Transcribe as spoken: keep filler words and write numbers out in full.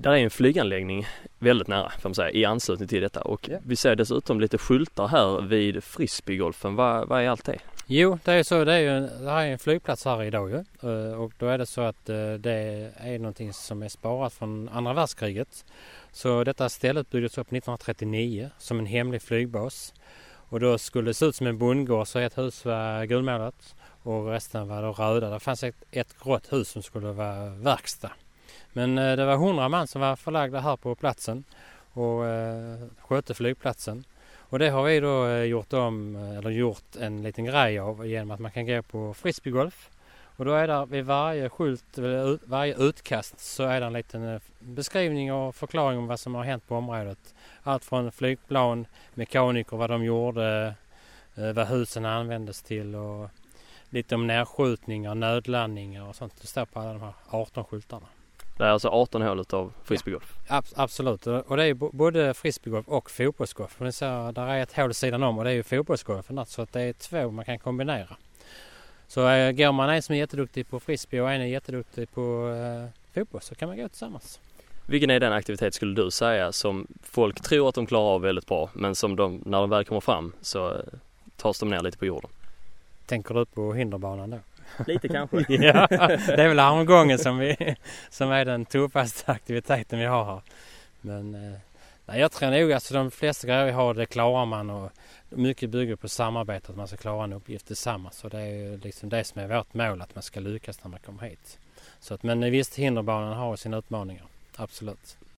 Där är en flyganläggning väldigt nära, får man säga, i anslutning till detta. Och yeah. vi ser dessutom lite skyltar här vid frisbeegolfen. Vad, vad är allt det? Jo, det är ju så. Det är ju det här är en flygplats här idag ju. Och då är det så att det är någonting som är sparat från andra världskriget. Så detta stället byggdes upp nittonhundratrettionio som en hemlig flygbas. Och då skulle det se ut som en bondgård, så ett hus var gulmålat och resten var då röda. Det fanns ett, ett grått hus som skulle vara verkstad. Men eh, det var hundra man som var förlagda här på platsen och eh, skötte flygplatsen. Och det har vi då eh, gjort om, eller gjort en liten grej av genom att man kan gå på frisbeegolf. Och då är det vid varje skylt, varje utkast så är det en liten beskrivning och förklaring om vad som har hänt på området. Allt från flygplan, mekaniker, vad de gjorde, vad husen användes till och lite om närskjutningar, nödlandningar och sånt. Det står på alla de här arton skyltarna. Det är alltså arton hålet av frisbeegolf? Ja, ab- absolut. Och det är både frisbeegolf och fotbollsgolf. För så där är ett hål sidan om och det är ju fotbollsgolfen. Så att det är två man kan kombinera. Så äh, går man en som är jätteduktig på frisbee och en är jätteduktig på äh, fotboll så kan man gå tillsammans. Vilken är den aktivitet skulle du säga som folk tror att de klarar av väldigt bra men som de, när de väl kommer fram så äh, tas de ner lite på jorden? Tänker du på hinderbanan då? Lite kanske. Ja, det är väl armgången som, vi, som är den tuffaste aktiviteten vi har här. Men äh, nej, jag tror nog att alltså, de flesta grejer vi har det klarar man och mycket bygger på samarbete att man ska klara en uppgift tillsammans. Så det är ju liksom det som är vårt mål, att man ska lyckas när man kommer hit. Så att, men visst, hinderbanan har sina utmaningar, absolut.